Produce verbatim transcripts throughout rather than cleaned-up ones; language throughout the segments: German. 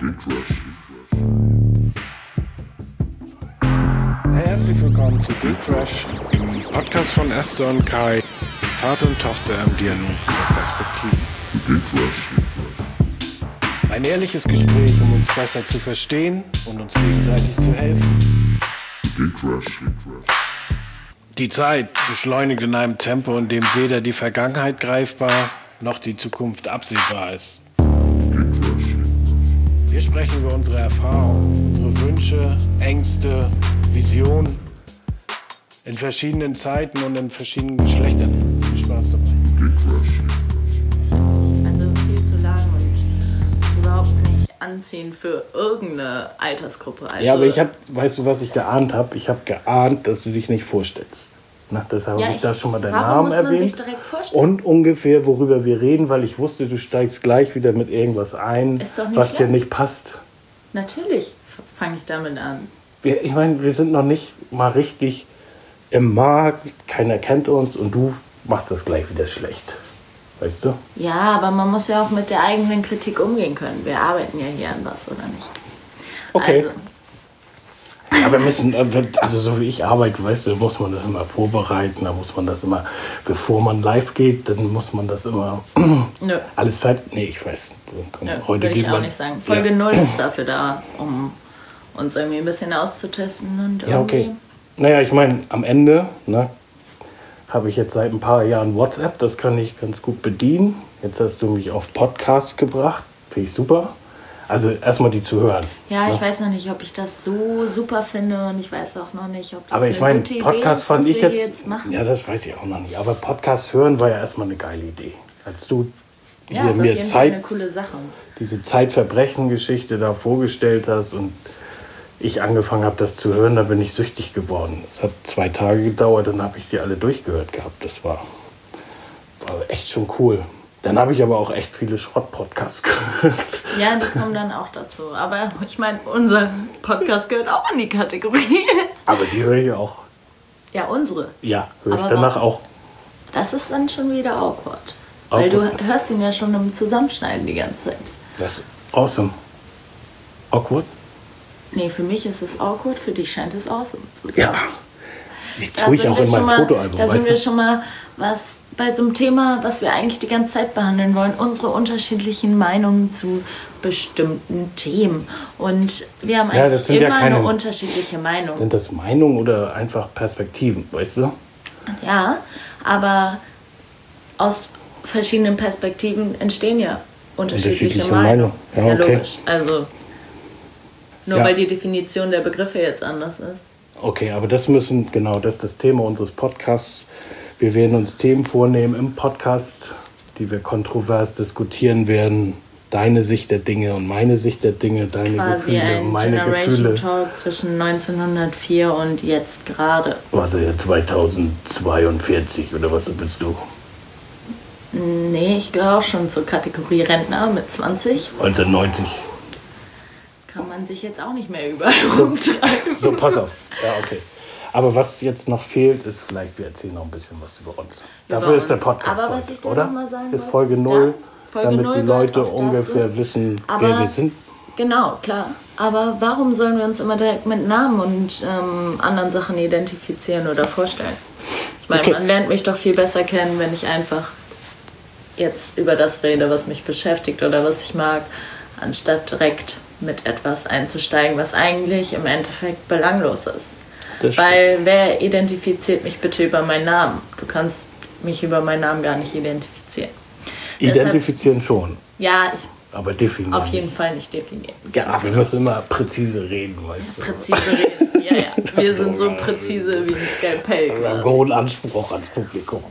Hey, herzlich willkommen zu G-Crush, dem Podcast von Esther und Kai, Vater und Tochter im Dialog über Perspektiven. Ein ehrliches Gespräch, um uns besser zu verstehen und uns gegenseitig zu helfen. Die Zeit beschleunigt in einem Tempo, in dem weder die Vergangenheit greifbar noch die Zukunft absehbar ist. Wir sprechen über unsere Erfahrungen, unsere Wünsche, Ängste, Visionen in verschiedenen Zeiten und in verschiedenen Geschlechtern. Viel Spaß dabei. Also viel zu lang und überhaupt nicht anziehend für irgendeine Altersgruppe. Also ja, aber ich habe, weißt du, was ich geahnt habe? Ich habe geahnt, dass du dich nicht vorstellst. Na, deshalb ja, habe ich da schon mal deinen warum Namen muss man erwähnt sich direkt vorstellen? und ungefähr, worüber wir reden, weil ich wusste, du steigst gleich wieder mit irgendwas ein, Ist doch nicht was schlimm. dir nicht passt. Natürlich fange ich damit an. Wir, ich meine, wir sind noch nicht mal richtig im Markt, keiner kennt uns und du machst das gleich wieder schlecht. Weißt du? Ja, aber man muss ja auch mit der eigenen Kritik umgehen können. Wir arbeiten ja hier an was, oder nicht? Okay. Also, Ja, wir müssen, also so wie ich arbeite, weißt du, muss man das immer vorbereiten, da muss man das immer, bevor man live geht, dann muss man das immer nö. alles fertig. Nee, ich weiß. Komm, Nö, heute würde ich geht auch man, nicht sagen. Folge ja. null ist dafür da, um uns irgendwie ein bisschen auszutesten und irgendwie. Ja, okay. Naja, ich meine, am Ende, ne, habe ich jetzt seit ein paar Jahren WhatsApp, das kann ich ganz gut bedienen. Jetzt hast du mich auf Podcast gebracht, finde ich super. Also erstmal die zu hören. Ja, ne? ich weiß noch nicht, ob ich das so super finde und ich weiß auch noch nicht, ob das Aber ich eine meine, gute Idee Podcast ist, fand was ich wir jetzt, jetzt machen. ja, das weiß ich auch noch nicht. Aber Podcast hören war ja erstmal eine geile Idee. Als du Ja, hier ist auf mir jeden Fall Zeit, eine coole Sache. diese Zeitverbrechen-Geschichte da vorgestellt hast und ich angefangen habe, das zu hören, da bin ich süchtig geworden. Es hat zwei Tage gedauert, dann habe ich die alle durchgehört gehabt. Das war, war echt schon cool. Dann habe ich aber auch echt viele Schrott-Podcasts gehört. Ja, die kommen dann auch dazu. Aber ich meine, unser Podcast gehört auch in die Kategorie. Aber die höre ich auch. Ja, unsere. Ja, höre ich Aber danach warum? auch. Das ist dann schon wieder awkward. Weil du Awkward. hörst ihn ja schon im Zusammenschneiden die ganze Zeit. Das ist awesome. Awkward? Nee, für mich ist es awkward, für dich scheint es awesome zu sein. Ja. Die Da tue ich sind auch wir in mein schon mal- Fotoalbum, Da sind weißt wir du? schon mal was bei so einem Thema, was wir eigentlich die ganze Zeit behandeln wollen, unsere unterschiedlichen Meinungen zu bestimmten Themen. Und wir haben Ja, eigentlich das sind ja immer keine- eine unterschiedliche Meinung. Sind das Meinungen oder einfach Perspektiven, weißt du? Ja, aber aus verschiedenen Perspektiven entstehen ja unterschiedliche, Unterschiedliche Meinungen. Meinungen. Ist Ja, ja okay. logisch. Also nur Ja. weil die Definition der Begriffe jetzt anders ist. Okay, aber das müssen, genau, das ist das Thema unseres Podcasts. Wir werden uns Themen vornehmen im Podcast, die wir kontrovers diskutieren werden. Deine Sicht der Dinge und meine Sicht der Dinge, deine Quasi Gefühle und ein meine Generation Gefühle. Talk zwischen neunzehnhundertvier und jetzt gerade. Was ja zweitausendzweiundvierzig oder was bist du? Nee, ich gehöre auch schon zur Kategorie Rentner mit zwanzig. neunzehnhundertneunzig. Kann man sich jetzt auch nicht mehr überall So, rumtreiben. so, pass auf. Ja, okay. Aber was jetzt noch fehlt, ist vielleicht, wir erzählen noch ein bisschen was über uns. Über Dafür ist der uns. Podcast Aber was heute, ich dir oder? noch mal sagen ist wollte, Folge null, da- Folge damit null die gehört Leute auch ungefähr dazu. wissen, Aber- wer wir sind. Genau, klar. Aber warum sollen wir uns immer direkt mit Namen und ähm, anderen Sachen identifizieren oder vorstellen? Ich meine, Okay. man lernt mich doch viel besser kennen, wenn ich einfach jetzt über das rede, was mich beschäftigt oder was ich mag, anstatt direkt mit etwas einzusteigen, was eigentlich im Endeffekt belanglos ist. Das Weil wer identifiziert mich bitte über meinen Namen? Du kannst mich über meinen Namen gar nicht identifizieren. Identifizieren schon, Ja, ich aber definieren. auf jeden Fall nicht definieren. Ja, wir müssen immer präzise reden, weißt du. Präzise reden. Ja, ja. Wir sind so präzise wie ein Skalpell. Wir haben einen quasi. hohen Anspruch ans Publikum.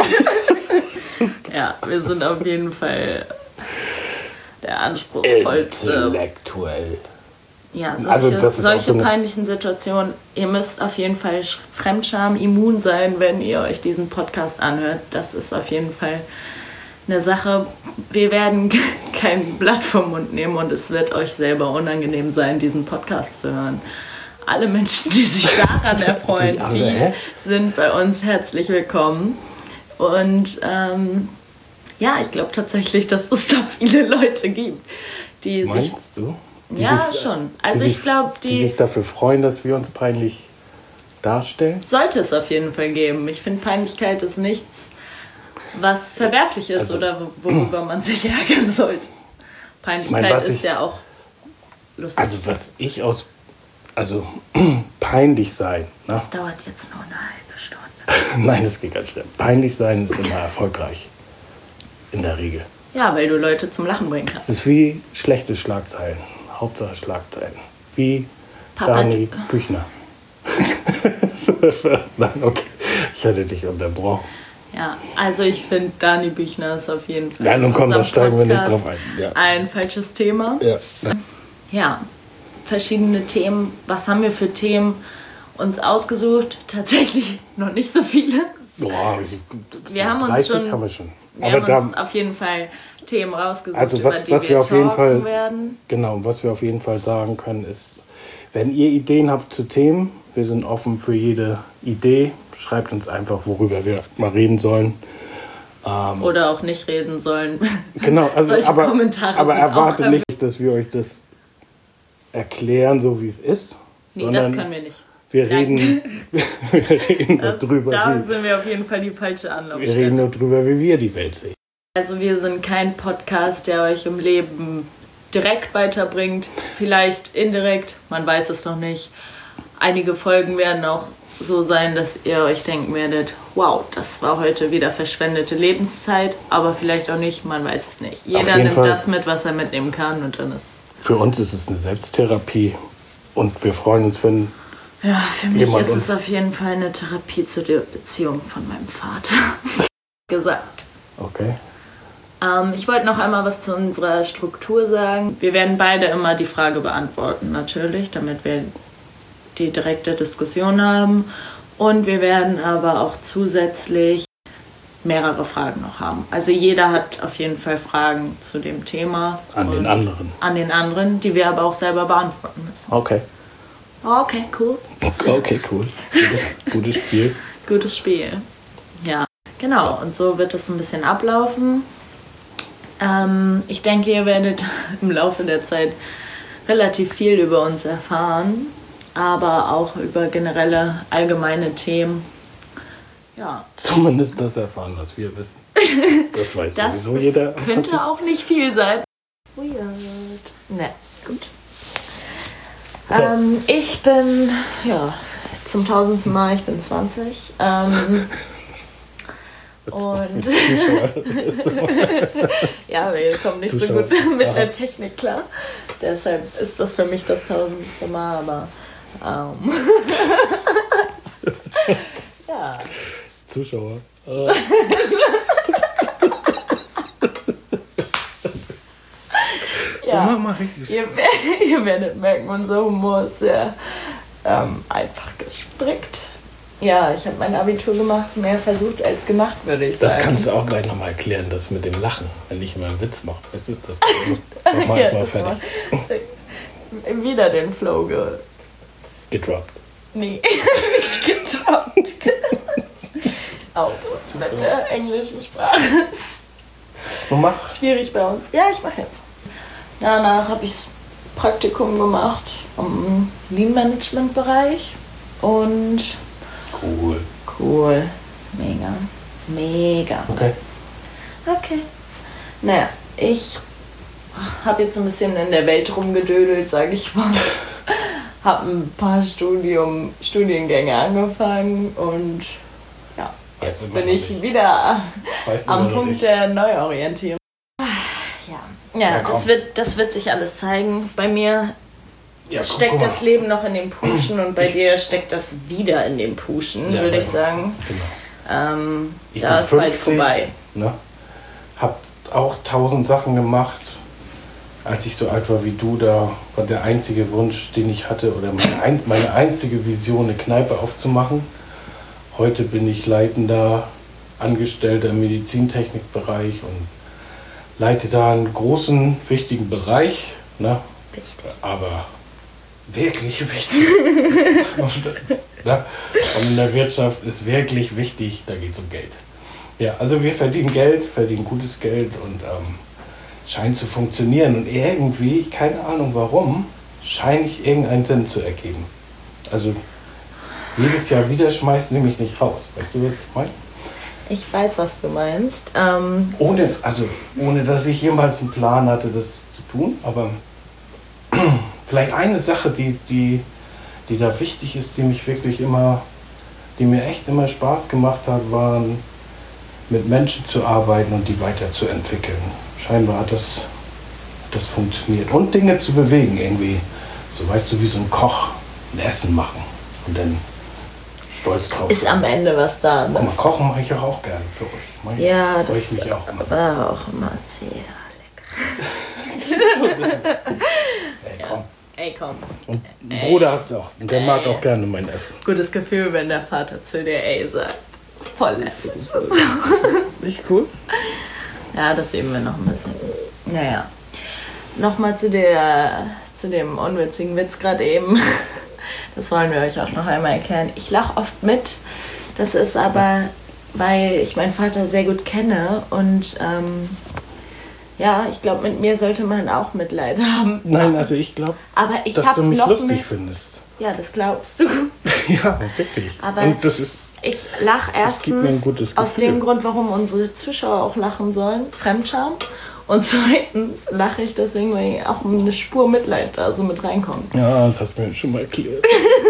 Ja, wir sind auf jeden Fall der anspruchsvollste. Intellektuell. Ja, solche, Also das ist auch solche so eine- peinlichen Situationen. Ihr müsst auf jeden Fall Sch- Fremdscham immun sein, wenn ihr euch diesen Podcast anhört. Das ist auf jeden Fall eine Sache. Wir werden kein Blatt vom Mund nehmen und es wird euch selber unangenehm sein, diesen Podcast zu hören. Alle Menschen, die sich daran erfreuen, Wie alle, die hä? sind bei uns herzlich willkommen. Und ähm, ja, ich glaube tatsächlich, dass es da viele Leute gibt, die sich... Meinst du? Die ja, sich, schon. Also die ich glaube, die... die... Die sich dafür freuen, dass wir uns peinlich darstellen? Sollte es auf jeden Fall geben. Ich finde, Peinlichkeit ist nichts, was verwerflich ist also, oder worüber man sich ärgern sollte. Peinlichkeit ich mein, ist ich, ja auch lustig. Also was ich aus... Also peinlich sein. Ne? Das dauert jetzt nur eine halbe Stunde. Nein, das geht ganz schnell. Peinlich sein ist immer erfolgreich. In der Regel. Ja, weil du Leute zum Lachen bringen kannst. Es ist wie schlechte Schlagzeilen. Hauptsache Schlagzeilen. Wie Papa Dani Büchner. Nein, okay. Ich hatte dich unterbrochen. Ja, also ich finde, Dani Büchner ist auf jeden Fall... Ja, nun komm, da steigen wir nicht drauf ein. Ja. Ein falsches Thema. Ja. Ja, verschiedene Themen. Was haben wir für Themen uns ausgesucht? Tatsächlich noch nicht so viele. Boah, wir haben uns schon... Haben wir schon. Wir Aber haben da, uns auf jeden Fall Themen rausgesucht, also was, über die was wir, wir auf jeden Fall werden. Genau, was wir auf jeden Fall sagen können ist, wenn ihr Ideen habt zu Themen, wir sind offen für jede Idee. Schreibt uns einfach, worüber wir mal reden sollen. Ähm, Oder auch nicht reden sollen. Genau, also Solche aber, Kommentare aber sind erwartet auch nicht, dass wir euch das erklären, so wie es ist. Nee, das können wir nicht. Wir reden, wir reden nur drüber. Da wie, sind wir auf jeden Fall die falsche Anlaufstelle. Wir reden nur drüber, wie wir die Welt sehen. Also wir sind kein Podcast, der euch im Leben direkt weiterbringt. Vielleicht indirekt, man weiß es noch nicht. Einige Folgen werden auch so sein, dass ihr euch denken werdet, wow, das war heute wieder verschwendete Lebenszeit. Aber vielleicht auch nicht, man weiß es nicht. Jeder nimmt Fall. das mit, was er mitnehmen kann. Und dann ist Für uns ist es eine Selbsttherapie. Und wir freuen uns, wenn... Ja, für mich ist es auf jeden Fall eine Therapie zu der Beziehung von meinem Vater. gesagt. Okay. Ähm, ich wollte noch einmal was zu unserer Struktur sagen. Wir werden beide immer die Frage beantworten, natürlich, damit wir die direkte Diskussion haben. Und wir werden aber auch zusätzlich mehrere Fragen noch haben. Also jeder hat auf jeden Fall Fragen zu dem Thema. An den anderen. An den anderen, die wir aber auch selber beantworten müssen. Okay. Okay, cool. Okay, cool. Gutes, gutes Spiel. Gutes Spiel. Ja, genau. So. Und so wird es ein bisschen ablaufen. Ähm, ich denke, ihr werdet im Laufe der Zeit relativ viel über uns erfahren, aber auch über generelle allgemeine Themen. Ja. Zumindest das erfahren, was wir wissen. Das weiß das sowieso jeder. Das könnte auch nicht viel sein. Weird. Ne, gut. So. Ähm, ich bin, ja, zum tausendsten Mal, ich bin zwanzig. Ähm, und ja, wir kommen nicht Zuschauer. so gut mit Aha. der Technik klar. Deshalb ist das für mich das tausendste Mal, aber ähm, ja. Zuschauer. Oh. Ja. So, mach mal richtig. Ihr, ihr werdet merken, unser Humor ist sehr ähm, einfach gestrickt. Ja, ich habe mein Abitur gemacht, mehr versucht als gemacht, würde ich sagen. Das kannst du auch gleich nochmal erklären, das mit dem Lachen, wenn ich immer einen Witz mache. Weißt du, das mach mal jetzt mal fertig. Mal wieder den Flow ge gedroppt. Nee, nicht gedroppt. Autos mit der englischen Sprache. Und mach. Schwierig bei uns. Ja, ich mache jetzt. Danach habe ich Praktikum gemacht im Lean-Management-Bereich und cool. Cool. Mega. Mega. Okay. Okay. Naja, ich habe jetzt so ein bisschen in der Welt rumgedödelt, sage ich mal. Habe ein paar Studium, Studiengänge angefangen und ja, jetzt weißt bin ich nicht. wieder weißt am Punkt nicht. der Neuorientierung. Ja, ja, ja das, wird, das wird sich alles zeigen. Bei mir ja, steckt guck, guck das Leben noch in dem Pushen und bei ich, dir steckt das wieder in dem Pushen, ja, würde ich sagen. Genau. Ähm, ich da ist fünfzig, bald vorbei. Ne? Hab auch tausend Sachen gemacht. Als ich so alt war wie du, da war der einzige Wunsch, den ich hatte, oder meine, meine einzige Vision, eine Kneipe aufzumachen. Heute bin ich leitender Angestellter im Medizintechnikbereich und leite da einen großen, wichtigen Bereich. Ne? Wichtig. Aber wirklich wichtig. Ne? Und in der Wirtschaft ist wirklich wichtig, da geht es um Geld. Ja, also wir verdienen Geld, verdienen gutes Geld und ähm, scheint zu funktionieren. Und irgendwie, keine Ahnung warum, scheint ich irgendeinen Sinn zu ergeben. Also jedes Jahr wieder schmeißt nämlich nicht raus. Weißt du, was ich meine? Ich weiß, was du meinst. Ähm, ohne, also, ohne, dass ich jemals einen Plan hatte, das zu tun. Aber vielleicht eine Sache, die, die, die da wichtig ist, die mich wirklich immer, die mir echt immer Spaß gemacht hat, waren mit Menschen zu arbeiten und die weiterzuentwickeln. Scheinbar hat das, das funktioniert. Und Dinge zu bewegen irgendwie. So, weißt du, wie so ein Koch ein Essen machen und dann stolz drauf ist am Ende was da. Ne? Guck mal, kochen mache ich auch gerne für euch. Mein, ja, das ich mich auch immer. war auch immer sehr lecker. Ey, komm. Ey, komm. Und einen Bruder hast du auch. Und der ey. mag auch gerne mein Essen. Gutes Gefühl, wenn der Vater zu dir ey sagt. Voll lässig. Nicht cool? Ja, das üben wir noch ein bisschen. Naja. Nochmal zu der, zu dem unwitzigen Witz gerade eben. Das wollen wir euch auch noch einmal erklären. Ich lache oft mit. Das ist aber, weil ich meinen Vater sehr gut kenne. Und ähm, ja, ich glaube, mit mir sollte man auch Mitleid haben. Nein, also ich glaube, dass du mich lustig mehr, findest. Ja, das glaubst du. Ja, wirklich. Aber und das ist, ich lache erstens aus dem Grund, warum unsere Zuschauer auch lachen sollen. Fremdscham. Und zweitens lache ich deswegen, weil auch eine Spur Mitleid da so mit reinkommt. Ja, das hast du mir schon mal erklärt.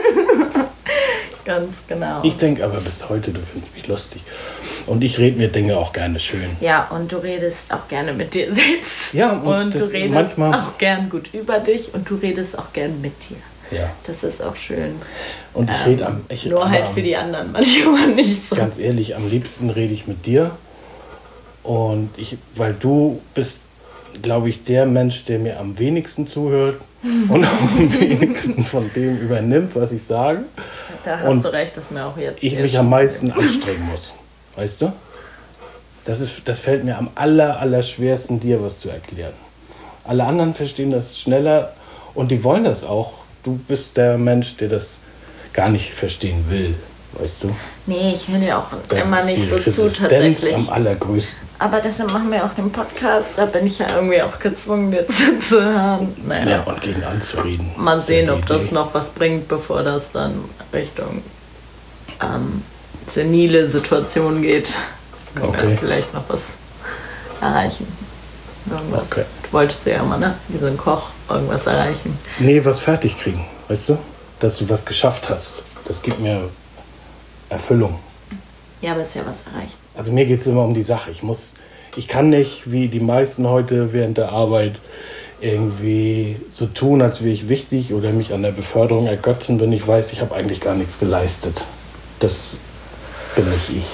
Ganz genau. Ich denke aber bis heute, du findest mich lustig. Und ich rede mir Dinge auch gerne schön. Ja, und du redest auch gerne mit dir selbst. Ja, und, und du redest manchmal auch gern gut über dich und du redest auch gern mit dir. Ja. Das ist auch schön. Und ich ähm, rede am... Ich, nur halt für die anderen manchmal nicht so. Ganz ehrlich, am liebsten rede ich mit dir. Und ich, weil du bist, glaube ich, der Mensch, der mir am wenigsten zuhört und am wenigsten von dem übernimmt, was ich sage. Da hast und du recht, dass mir auch jetzt... Ich mich am meisten anstrengen muss, weißt du? Das, ist, das fällt mir am aller, aller schwersten, dir was zu erklären. Alle anderen verstehen das schneller und die wollen das auch. Du bist der Mensch, der das gar nicht verstehen will. Weißt du? Nee, ich höre dir auch das immer nicht so Resistenz zu, tatsächlich. Am allergrößten. Aber deshalb machen wir auch den Podcast, da bin ich ja irgendwie auch gezwungen, dir zuzuhören. Naja. Ja, und gegen anzureden. Mal sehen, ob das noch was bringt, bevor das dann Richtung ähm, senile Situation geht. Können okay. wir vielleicht noch was erreichen. Irgendwas. Okay. Du wolltest du ja immer, ne? Wie so ein Koch, irgendwas erreichen. Nee, was fertig kriegen, weißt du? Dass du was geschafft hast. Das gibt mir Erfüllung. Ja, aber ist ja was erreicht. Also mir geht es immer um die Sache. Ich muss, ich kann nicht, wie die meisten heute während der Arbeit, irgendwie so tun, als wäre ich wichtig oder mich an der Beförderung ergötzen, wenn ich weiß, ich habe eigentlich gar nichts geleistet. Das bin nicht ich.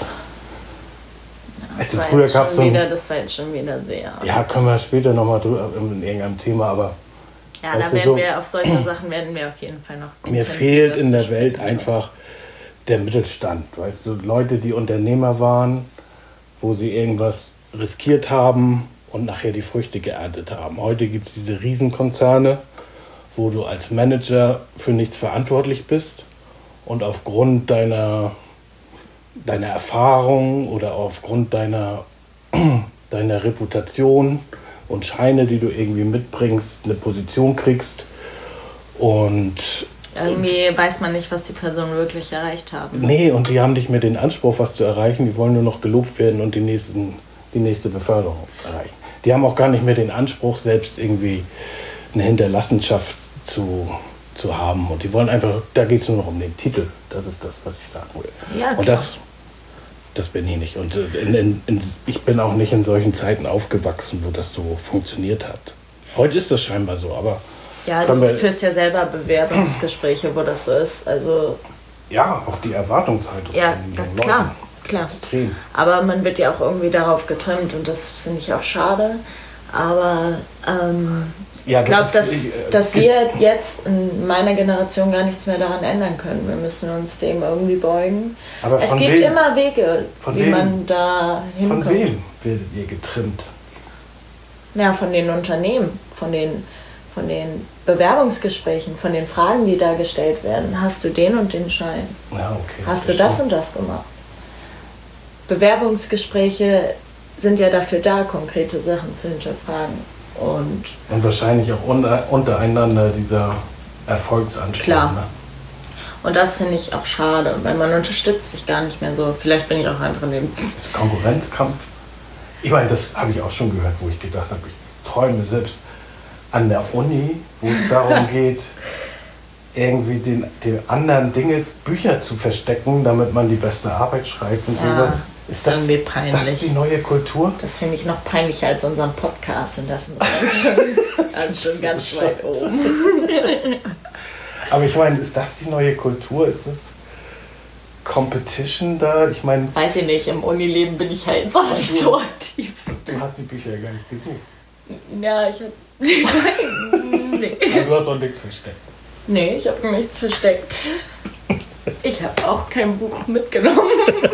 Ja, also früher gab es so ein, das war jetzt schon wieder sehr... Ja, können wir später nochmal drüber in irgendeinem Thema, aber... Ja, da werden so, wir auf solche Sachen werden wir auf jeden Fall noch... Mir fehlt in der Welt einfach der Mittelstand, weißt du, Leute, die Unternehmer waren, wo sie irgendwas riskiert haben und nachher die Früchte geerntet haben. Heute gibt es diese Riesenkonzerne, wo du als Manager für nichts verantwortlich bist und aufgrund deiner, deiner Erfahrung oder aufgrund deiner, deiner Reputation und Scheine, die du irgendwie mitbringst, eine Position kriegst und irgendwie weiß man nicht, was die Personen wirklich erreicht haben. Nee, und die haben nicht mehr den Anspruch, was zu erreichen. Die wollen nur noch gelobt werden und die, nächsten, die nächste Beförderung erreichen. Die haben auch gar nicht mehr den Anspruch, selbst irgendwie eine Hinterlassenschaft zu, zu haben. Und die wollen einfach, da geht es nur noch um den Titel. Das ist das, was ich sagen will. Ja, klar. Und das, das bin ich nicht. Und in, in, in, ich bin auch nicht in solchen Zeiten aufgewachsen, wo das so funktioniert hat. Heute ist das scheinbar so, aber... Ja, du führst ja selber Bewerbungsgespräche, wo das so ist. Also ja, auch die Erwartungshaltung. Ja, von klar, Leuten. klar. Extrem. Aber man wird ja auch irgendwie darauf getrimmt und das finde ich auch schade. Aber ähm, ja, ich glaube, dass, äh, dass wir jetzt in meiner Generation gar nichts mehr daran ändern können. Wir müssen uns dem irgendwie beugen. Aber es gibt wem? immer Wege, von wie wem? man da hinkommt. Von wem werdet ihr getrimmt? Ja, von den Unternehmen, von den von den Bewerbungsgesprächen, von den Fragen, die da gestellt werden. Hast du den und den Schein? Ja, okay. Hast du das und das gemacht? Bewerbungsgespräche sind ja dafür da, konkrete Sachen zu hinterfragen. Und, und wahrscheinlich auch unter, untereinander dieser Erfolgsanspruch. Klar. Ne? Und das finde ich auch schade, weil man unterstützt sich gar nicht mehr so. Vielleicht bin ich auch einfach in dem... Das Konkurrenzkampf, ich meine, das habe ich auch schon gehört, wo ich gedacht habe, ich träume selbst an der Uni, wo es darum geht, irgendwie den, den anderen Dinge, Bücher zu verstecken, damit man die beste Arbeit schreibt und ja, sowas. Ist das, irgendwie peinlich. Ist das die neue Kultur? Das finde ich noch peinlicher als unseren Podcast und das ist schon, das ist schon ganz schon. weit oben. Aber ich meine, ist das die neue Kultur? Ist das Competition da? Ich meine... Weiß ich nicht, im Unileben bin ich halt so nicht so aktiv. Du hast die Bücher ja gar nicht gesucht. Ja, ich hab... nee. Aber du hast auch nichts versteckt. Nee, ich habe nichts versteckt. Ich habe auch kein Buch mitgenommen.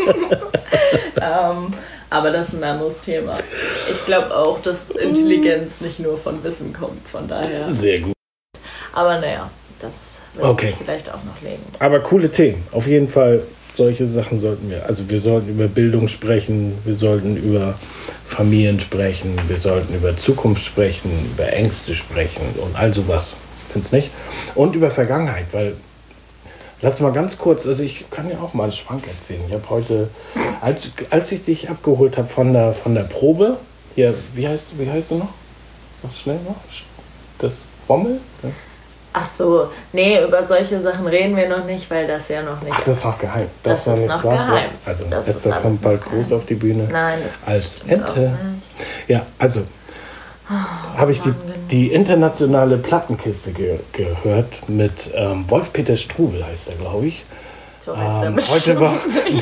ähm, aber das ist ein anderes Thema. Ich glaube auch, dass Intelligenz nicht nur von Wissen kommt, von daher. Sehr gut. Aber naja, das wird okay. sich vielleicht auch noch legen. Aber coole Themen. Auf jeden Fall, solche Sachen sollten wir. Also wir sollten über Bildung sprechen, wir sollten über Familien sprechen, wir sollten über Zukunft sprechen, über Ängste sprechen und all sowas. Findest nicht? Und über Vergangenheit, weil, lass mal ganz kurz, also ich kann ja auch mal einen Schwank erzählen. Ich habe heute, als, als ich dich abgeholt habe von der, von der Probe, hier, wie heißt, wie heißt du noch? Sag schnell noch. Das Rommel? Ja. Ach so, nee, über solche Sachen reden wir noch nicht, weil das ja noch nicht... Ach, das ist noch geheim. Das, das ist noch sagen. geheim. Also das Esther kommt bald groß auf die Bühne. Nein, das als Ente. Ja, also oh, habe ich die, die internationale Plattenkiste ge gehört mit ähm, Wolf-Peter Strubel, heißt er, glaube ich. So heißt ähm, er heute war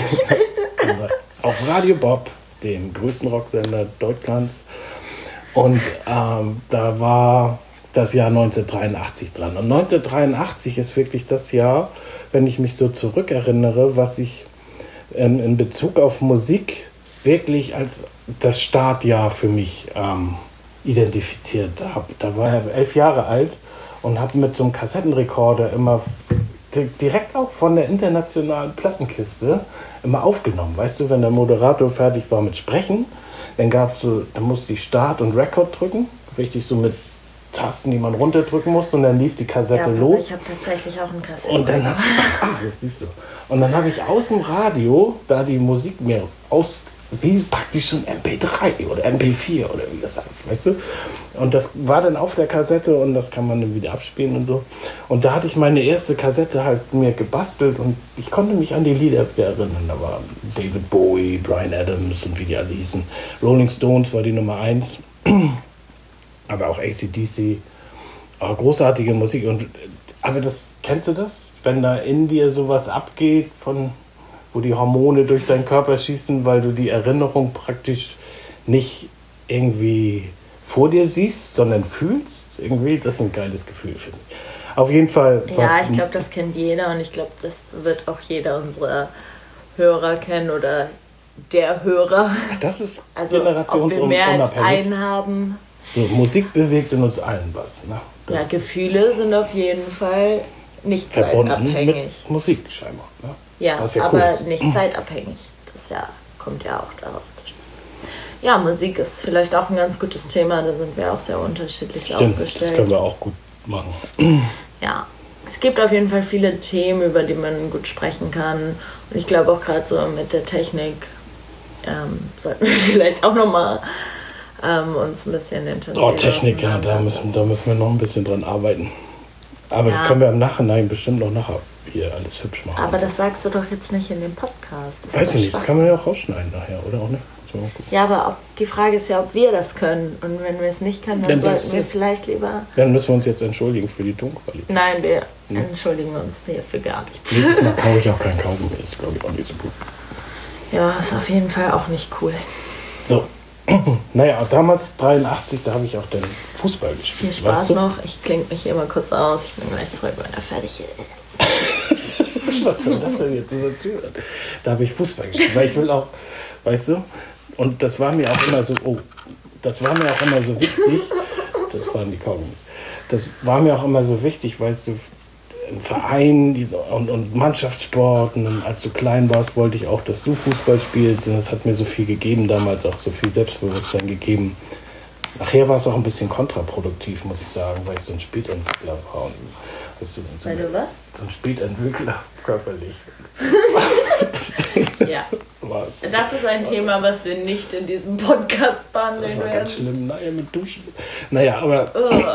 auf Radio Bob, dem größten Rocksender Deutschlands. Und ähm, da war das Jahr neunzehnhundertdreiundachtzig dran. Und neunzehnhundertdreiundachtzig ist wirklich das Jahr, wenn ich mich so zurückerinnere, was ich in, in Bezug auf Musik wirklich als das Startjahr für mich ähm, identifiziert habe. Da war ich elf Jahre alt und habe mit so einem Kassettenrekorder immer direkt auch von der internationalen Plattenkiste immer aufgenommen. Weißt du, wenn der Moderator fertig war mit Sprechen, dann gab's so, dann musste ich Start und Record drücken, richtig so mit Tasten, die man runterdrücken musste, und dann lief die Kassette ja, los. Ich habe tatsächlich auch einen Kassettenrekorder. Und dann, ach, siehst du. Und dann habe ich aus dem Radio da die Musik mir aus, wie praktisch so ein M P drei oder M P vier oder wie das heißt, weißt du? Und das war dann auf der Kassette und das kann man dann wieder abspielen und so. Und da hatte ich meine erste Kassette halt mir gebastelt und ich konnte mich an die Lieder erinnern. Da war David Bowie, Bryan Adams und wie die alle hießen. Rolling Stones war die Nummer eins. Aber auch A C D C. Aber großartige Musik. Und, aber das, kennst du das? Wenn da in dir sowas abgeht, von, wo die Hormone durch deinen Körper schießen, weil du die Erinnerung praktisch nicht irgendwie vor dir siehst, sondern fühlst. Irgendwie, das ist ein geiles Gefühl, finde ich. Auf jeden Fall. Ja, ich glaube, das kennt jeder und ich glaube, das wird auch jeder unserer Hörer kennen oder der Hörer. Das ist also, ob wir mehr als einen haben. So, Musik bewegt in uns allen was. Ne? Ja, Gefühle sind auf jeden Fall nicht zeitabhängig. Mit Musik scheinbar. Ne? Ja, ja, aber cool nicht zeitabhängig. Das ja, kommt ja auch daraus. Ja, Musik ist vielleicht auch ein ganz gutes Thema, da sind wir auch sehr unterschiedlich Stimmt, aufgestellt. Das können wir auch gut machen. Ja, es gibt auf jeden Fall viele Themen, über die man gut sprechen kann. Und ich glaube auch gerade so mit der Technik ähm, sollten wir vielleicht auch nochmal ähm, uns ein bisschen intensiver Oh, Technik, ja, da müssen, da müssen wir noch ein bisschen dran arbeiten. Aber ja, das können wir im Nachhinein bestimmt noch nachher hier alles hübsch machen. Aber das sagst du doch jetzt nicht in dem Podcast. Das Weiß ich nicht, das kann man ja auch rausschneiden nachher, oder auch nicht? So, ja, aber ob, die Frage ist ja, ob wir das können. Und wenn wir es nicht können, dann, dann sollten wir vielleicht lieber... Dann müssen wir uns jetzt entschuldigen für die Tonqualität. Nein, wir hm? entschuldigen uns hier für gar nichts. Nächstes Mal kaufe ich auch keinen Kaugummi, das ist glaube ich auch nicht so gut. Ja, ist auf jeden Fall auch nicht cool. So, naja, damals dreiundachtzig, da habe ich auch den Fußball gespielt. Viel Spaß weißt du? noch, ich klinge mich hier mal kurz aus, ich bin gleich zurück, wenn er fertig ist. Was soll das denn jetzt so zuhören? Da habe ich Fußball gespielt, weil ich will auch, weißt du, und das war mir auch immer so, oh, das war mir auch immer so wichtig, das waren die Kaugummis, das war mir auch immer so wichtig, weißt du, im Verein und, und Mannschaftssport, und als du klein warst, wollte ich auch, dass du Fußball spielst, und das hat mir so viel gegeben damals, auch so viel Selbstbewusstsein gegeben, Nachher war es auch ein bisschen kontraproduktiv, muss ich sagen, weil ich so ein Spätentwickler war. Und, weißt du, so weil du was? So ein Spätentwickler körperlich. Ja. Das ist ein Thema, was wir nicht in diesem Podcast behandeln werden. Das war werden. ganz schlimm, naja, mit Duschen. Naja, aber...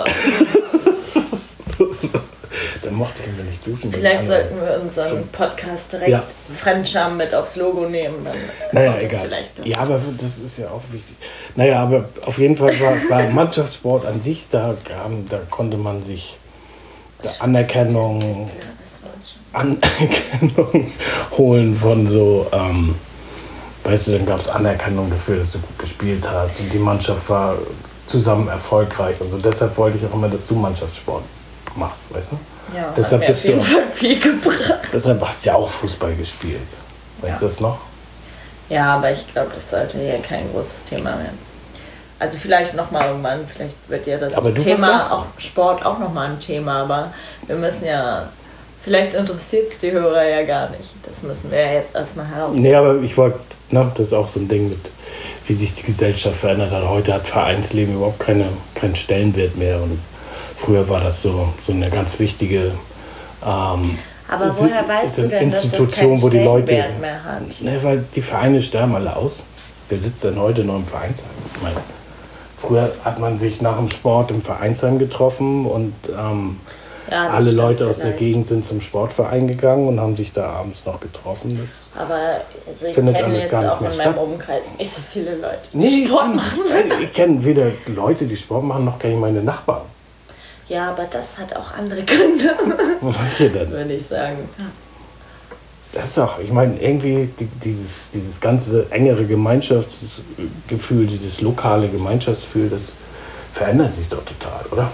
Dann mochte ich mir nicht duschen. Vielleicht sollten wir unseren Podcast direkt ja. Fremdscham mit aufs Logo nehmen. Dann naja, egal. Ja, aber das ist ja auch wichtig. Naja, aber auf jeden Fall war, war Mannschaftssport an sich, da, da konnte man sich da Anerkennung, Anerkennung holen von so, ähm, weißt du, dann gab es Anerkennung dafür, dass du gut gespielt hast und die Mannschaft war zusammen erfolgreich und so. Deshalb wollte ich auch immer, dass du Mannschaftssport machst, weißt du? Ja, deshalb hat mir auf jeden Fall viel gebracht. Deshalb hast du ja auch Fußball gespielt. Weißt du ja. das noch? Ja, aber ich glaube, das sollte hier kein großes Thema werden. Also vielleicht nochmal irgendwann, vielleicht wird ja das Thema, auch Sport auch nochmal ein Thema, aber wir müssen ja, vielleicht interessiert es die Hörer ja gar nicht. Das müssen wir ja jetzt erstmal herausfinden. Nee, aber ich wollte, ne, das ist auch so ein Ding mit, wie sich die Gesellschaft verändert hat. Heute hat Vereinsleben überhaupt keine, keinen Stellenwert mehr und früher war das so, so eine ganz wichtige ähm, aber woher weißt du denn, Institution, dass das keinen wo die Leute, Stellenwert mehr hat? Ne, weil die Vereine sterben alle aus. Wer sitzt denn heute noch im Vereinsheim? Ich meine, früher hat man sich nach dem Sport im Vereinsheim getroffen und ähm, ja, alle Leute aus vielleicht. der Gegend sind zum Sportverein gegangen und haben sich da abends noch getroffen. Das aber also ich kenne jetzt gar nicht auch in statt. meinem Umkreis nicht so viele Leute, die nee, Sport ich machen. Kenn, ich kenne weder Leute, die Sport machen, noch kenne ich meine Nachbarn. Ja, aber das hat auch andere Gründe. Welche denn? Würde ich sagen. Das ist doch, ich meine, irgendwie die, dieses, dieses ganze engere Gemeinschaftsgefühl, dieses lokale Gemeinschaftsgefühl, das verändert sich doch total, oder?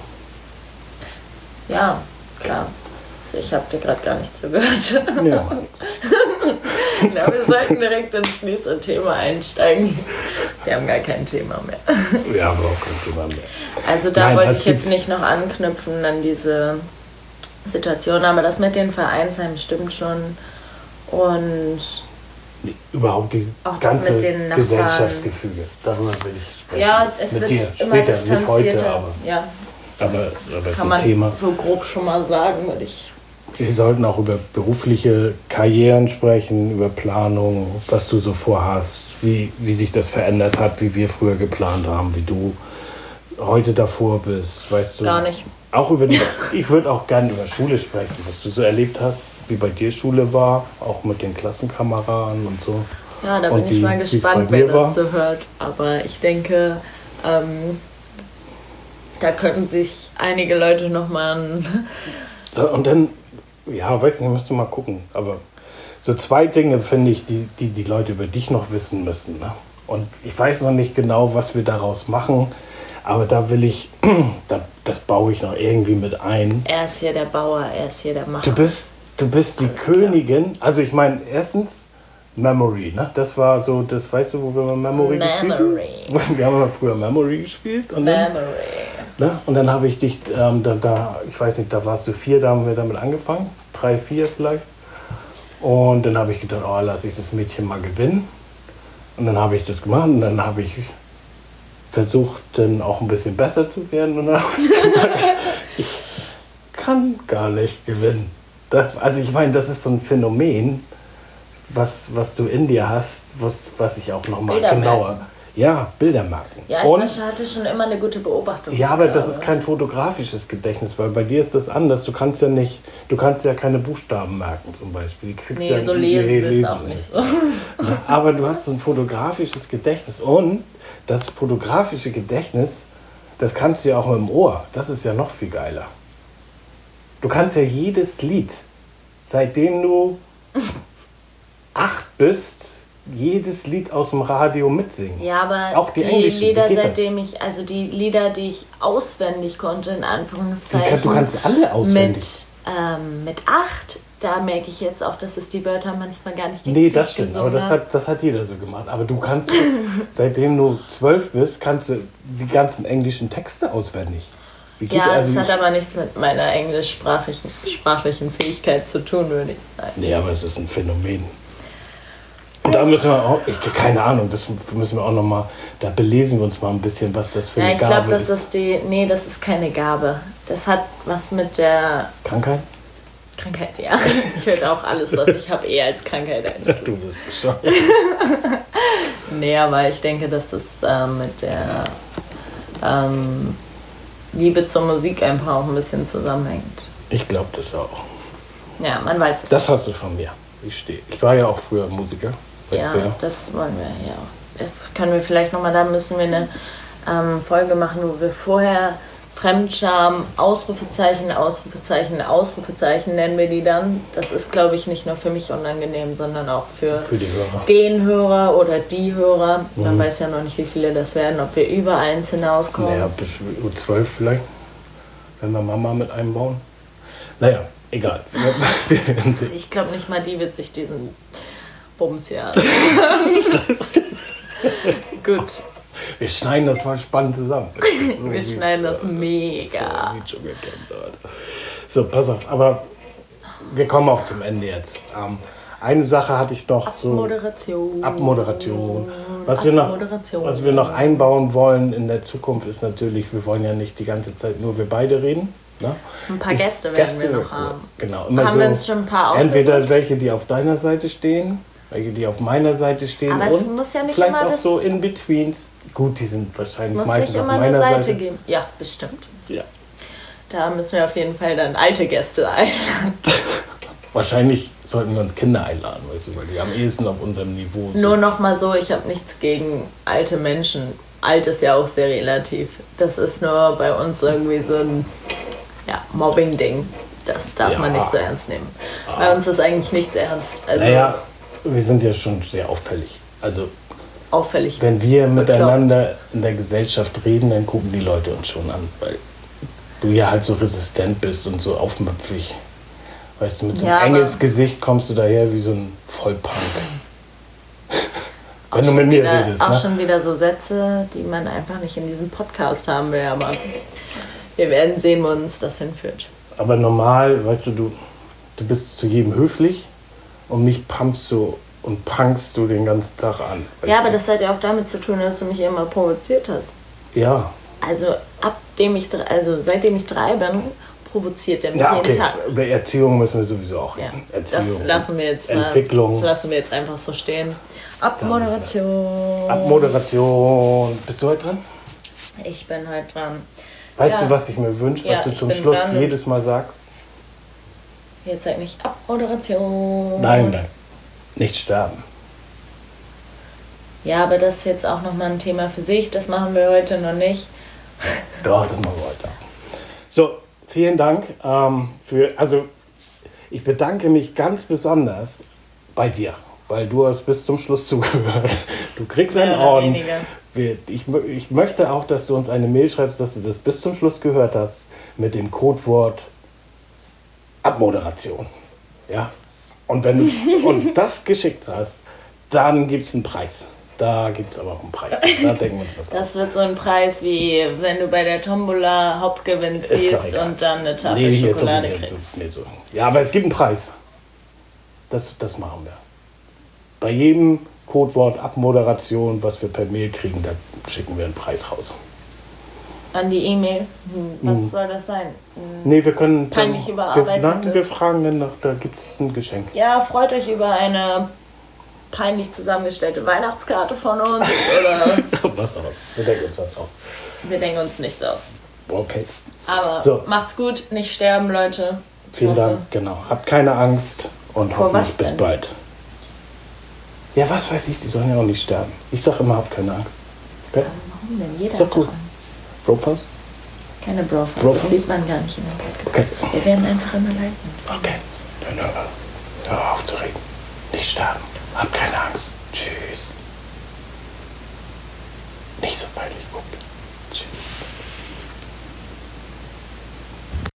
Ja, klar. Ich habe dir gerade gar nicht zugehört. Ja, ja, wir sollten direkt ins nächste Thema einsteigen. Wir haben gar kein Thema mehr. Wir haben auch kein Thema mehr. Also da Nein, wollte ich jetzt nicht noch anknüpfen an diese Situation, aber das mit den Vereinsheimen stimmt schon. Und überhaupt die ganze Gesellschaftsgefüge, darüber will ich sprechen. Ja, es mit wird dir immer später, nicht heute, aber, ja, aber, das aber kann so man Thema. so grob schon mal sagen, würde ich. Wir sollten auch über berufliche Karrieren sprechen, über Planung, was du so vorhast, wie, wie sich das verändert hat, wie wir früher geplant haben, wie du heute davor bist, weißt du. Gar nicht. Auch über die, ich würde auch gerne über Schule sprechen, was du so erlebt hast, wie bei dir Schule war, auch mit den Klassenkameraden und so. Ja, da bin ich mal gespannt, wer das so hört. Aber ich denke, ähm, da könnten sich einige Leute nochmal... So, und dann, ja, weiß nicht, musst du mal gucken. Aber so zwei Dinge, finde ich, die, die die Leute über dich noch wissen müssen. Ne? Und ich weiß noch nicht genau, was wir daraus machen. Aber da will ich, da, das baue ich noch irgendwie mit ein. Er ist hier der Bauer, er ist hier der Macher. Du bist, du bist die Alles Königin. Klar. Also ich meine, erstens Memory, ne? Das war so, das weißt du, wo wir mal Memory, Memory. gespielt haben? Wir haben mal früher Memory gespielt. Und dann, Memory. Ne? Und dann habe ich dich, ähm, da, da, ich weiß nicht, da warst du vier, da haben wir damit angefangen. Drei, vier vielleicht. Und dann habe ich gedacht, oh, lass ich das Mädchen mal gewinnen. Und dann habe ich das gemacht und dann habe ich versucht, dann auch ein bisschen besser zu werden. Und dann habe ich gemerkt, ich kann gar nicht gewinnen. Das, also ich meine, das ist so ein Phänomen, was, was du in dir hast, was, was ich auch nochmal genauer... Ja, Bildermarken. Ja, ich und, hatte schon immer eine gute Beobachtung. Ja, aber das ist kein fotografisches Gedächtnis, weil bei dir ist das anders. Du kannst ja nicht, du kannst ja keine Buchstaben merken zum Beispiel. Die kriegst nee, ja, so lesen nee, ist lesen auch nicht so. Aber du hast so ein fotografisches Gedächtnis und das fotografische Gedächtnis, das kannst du ja auch mit dem Ohr. Das ist ja noch viel geiler. Du kannst ja jedes Lied, seitdem du acht bist, jedes Lied aus dem Radio mitsingen. Ja, aber auch die, die englischen, Lieder, seitdem das? ich, also die Lieder, die ich auswendig konnte, in Anführungszeichen. Du kannst alle auswendig. Mit, ähm, mit acht, da merke ich jetzt auch, dass es die Wörter manchmal gar nicht Nee, das stimmt, aber das hat, das hat jeder so gemacht. Aber du kannst, seitdem du zwölf bist, kannst du die ganzen englischen Texte auswendig. Wie geht ja, also das hat aber nichts mit meiner englischsprachlichen sprachlichen Fähigkeit zu tun, würde ich sagen. Nee, aber es ist ein Phänomen. Und da müssen wir auch, ich, keine Ahnung, das müssen wir auch nochmal, da belesen wir uns mal ein bisschen, was das für ja, eine Gabe glaub, das ist. ist die, nee, das ist keine Gabe. Das hat was mit der... Krankheit? Krankheit, ja. Ich würde auch alles, was ich habe, eher als Krankheit einstufen. Du bist bescheuert. Nee, aber ich denke, dass das äh, mit der ähm, Liebe zur Musik einfach auch ein bisschen zusammenhängt. Ich glaube das auch. Ja, man weiß es. Das hast du von mir. Ich stehe. Ich war ja auch früher Musiker. Weißt Ja, du ja, das wollen wir ja auch. Das können wir vielleicht nochmal, da müssen wir eine ähm, Folge machen, wo wir vorher Fremdscham, Ausrufezeichen, Ausrufezeichen, Ausrufezeichen nennen wir die dann. Das ist, glaube ich, nicht nur für mich unangenehm, sondern auch für, für die Hörer. Den Hörer oder die Hörer. Mhm. Man weiß ja noch nicht, wie viele das werden, ob wir über eins hinauskommen. Naja, bis Uhr zwölf vielleicht, wenn wir Mama mit einbauen. Naja, egal. Wir werden sehen. Ich glaube nicht mal, die wird sich diesen Bums ja. Gut. Wir schneiden das mal spannend zusammen. Wir schneiden das mega. Wie schon gekannt hat. So, pass auf, aber wir kommen auch zum Ende jetzt. Ähm, eine Sache hatte ich noch so. Abmoderation. Abmoderation. Was wir, noch, Abmoderation. was wir noch einbauen wollen in der Zukunft ist natürlich, wir wollen ja nicht die ganze Zeit nur wir beide reden. Ne? Ein paar Gäste werden Gäste, wir noch haben. Genau. Immer haben so, wir uns schon ein paar ausgesucht? entweder welche, die auf deiner Seite stehen, welche, die auf meiner Seite stehen. Aber es und muss ja nicht vielleicht immer auch das- so in-betweens. Gut, die sind Es wahrscheinlich muss meistens nicht auf immer meiner eine Seite Seite. geben. Ja, bestimmt. Ja. Da müssen wir auf jeden Fall dann alte Gäste einladen. Wahrscheinlich sollten wir uns Kinder einladen, weißt du, weil die am ehesten auf unserem Niveau sind. Nur noch mal so, ich habe nichts gegen alte Menschen. Alt ist ja auch sehr relativ. Das ist nur bei uns irgendwie so ein ja, Mobbing-Ding. Das darf Ja. man nicht so ernst nehmen. Bei uns ist eigentlich nichts ernst. Also Naja, wir sind ja schon sehr auffällig. Also auffällig. wenn wir miteinander in der Gesellschaft reden, dann gucken die Leute uns schon an, weil du ja halt so resistent bist und so aufmüpfig. Weißt du, mit so einem Ja, aber- Engelsgesicht kommst du daher wie so ein Vollpunk. Auch Wenn du schon mit mir wieder, redest, Auch ne? schon wieder so Sätze, die man einfach nicht in diesem Podcast haben will. Aber wir werden sehen, wo uns das hinführt. Aber normal, weißt du, du, du bist zu jedem höflich und mich pumpst du und punkst du den ganzen Tag an. weißt Ja, du? aber das hat ja auch damit zu tun, dass du mich immer provoziert hast. Ja, Also abdem ich drei, also seitdem ich drei bin, provoziert er mich ja jeden okay. Tag. Über Erziehung müssen wir sowieso auch Ja, reden. das Erziehung, lassen wir jetzt mal- Entwicklung, Das lassen wir jetzt einfach so stehen. Abmoderation. Abmoderation. Bist du heute dran? Ich bin heute dran. Weißt Ja. du, was ich mir wünsche, was Ja, du ich zum bin Schluss dran. jedes Mal sagst? Jetzt sag nicht Abmoderation. Nein, nein. Nicht sterben. Ja, aber das ist jetzt auch nochmal ein Thema für sich. Das machen wir heute noch nicht. Doch, das machen wir heute. So, vielen Dank ähm, für, also ich bedanke mich ganz besonders bei dir, weil du hast bis zum Schluss zugehört. Du kriegst einen Mehr oder Orden. weniger. Wir, ich, mö- ich möchte auch, dass du uns eine Mail schreibst, dass du das bis zum Schluss gehört hast mit dem Codewort Abmoderation. Ja? Und wenn du uns das geschickt hast, dann gibt es einen Preis. Da gibt es aber auch einen Preis. Da denken wir uns was aus. Das wird so ein Preis wie wenn du bei der Tombola Hauptgewinn Ist doch ziehst egal. und dann eine Tafel Nee, hier, Schokolade nee, kriegst. nee, so. Ja, aber es gibt einen Preis. Das, das machen wir. Bei jedem Codewort Abmoderation, was wir per Mail kriegen, da schicken wir einen Preis raus. An die E-Mail. Hm, was Hm. soll das sein? Hm. Nee, wir können... Peinlich wir, überarbeitetes. nein, wir fragen dann nach, da gibt es ein Geschenk. Ja, freut euch über eine peinlich zusammengestellte Weihnachtskarte von uns oder Was auch. Wir denken uns was aus. wir denken uns nichts aus. Okay. Aber So. macht's gut, nicht sterben, Leute. Vielen Ich hoffe- Dank, genau. Habt keine Angst und Vor hoffentlich was bis denn? bald. Ja, was weiß ich, die sollen ja auch nicht sterben. Ich sag immer, habt keine Angst. Okay? Warum denn? Jeder Ist doch hat gut. doch Angst. Bropas? Keine Brofast, Brofast? das sieht man gar nicht in der Podcast. Okay. Wir werden einfach immer leise. Okay. Dann hör, hör auf zu reden. Nicht sterben. Habt keine Angst. Tschüss. Nicht so peinlich gucken. Tschüss.